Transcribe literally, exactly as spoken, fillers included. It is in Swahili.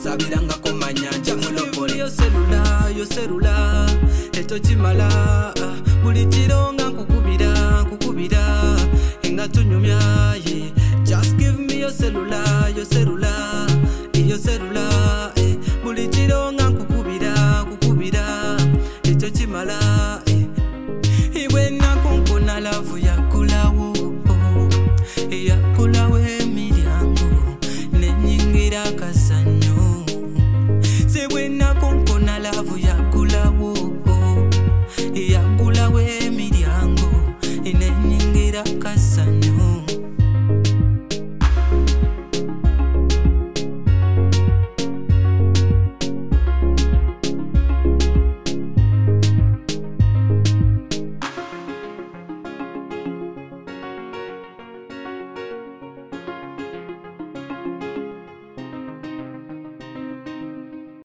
sabiranga komanya nje monopoli yo cellular yo cellular eto chimala buli chironga kukubira kukubira inga tunyumya ye just give me your cellular your cellular your cellular eh buli chironga kukubira kukubira eto chimala eh iwe na kunkona love ya kulawo oh, yeah